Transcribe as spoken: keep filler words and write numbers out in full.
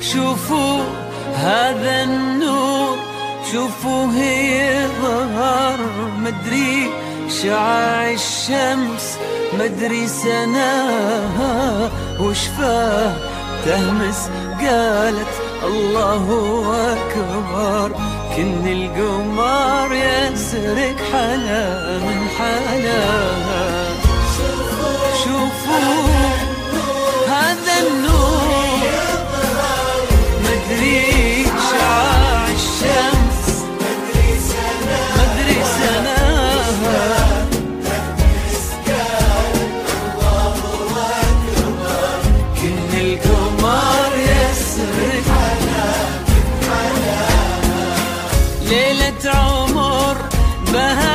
شوفوا هذا النور، شوفوا هي ظهر مدري شعاع الشمس، مدري سناها وشفاه تهمس قالت الله أكبر. كن القمر يسرق حلا من حلاها. شوفوا هذا النور مدري شعاع الشمس، مدري سناها كن القمر يسرق ليلة عمر بها